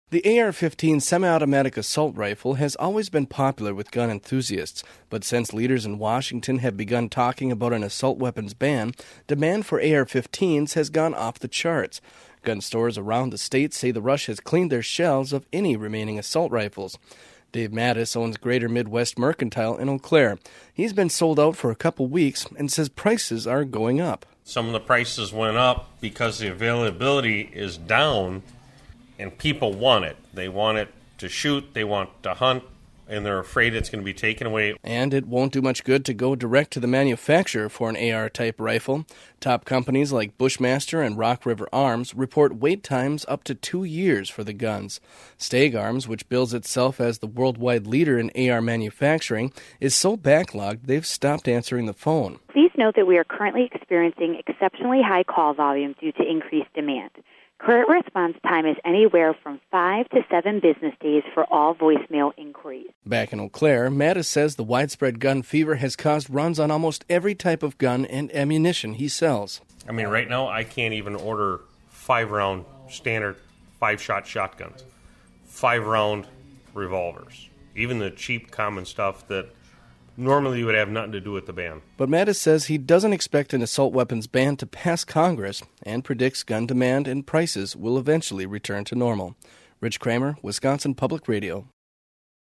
The AR-15 semi-automatic assault rifle has always been popular with gun enthusiasts, but since leaders in Washington have begun talking about an assault weapons ban, demand for AR-15s has gone off the charts. Gun stores around the state say the rush has cleaned their shelves of any remaining assault rifles. Dave Mattis owns Greater Midwest Mercantile in Eau Claire. He's been sold out for a couple weeks and says prices are going up. Some of the prices went up because the availability is down. And people want it. They want it to shoot, they want to hunt, and they're afraid it's going to be taken away. And it won't do much good to go direct to the manufacturer for an AR-type rifle. Top companies like Bushmaster and Rock River Arms report wait times up to 2 years for the guns. Stag Arms, which bills itself as the worldwide leader in AR manufacturing, is so backlogged they've stopped answering the phone. Please note that we are currently experiencing exceptionally high call volume due to increased demand. Current response time is anywhere from 5 to 7 business days for all voicemail inquiries. Back in Eau Claire, Mattis says the widespread gun fever has caused runs on almost every type of gun and ammunition he sells. I mean, right now I can't even order 5-round standard 5-shot shotguns, 5-round revolvers, even the cheap common stuff that normally would have nothing to do with the ban. But Mattis says he doesn't expect an assault weapons ban to pass Congress and predicts gun demand and prices will eventually return to normal. Rich Kramer, Wisconsin Public Radio.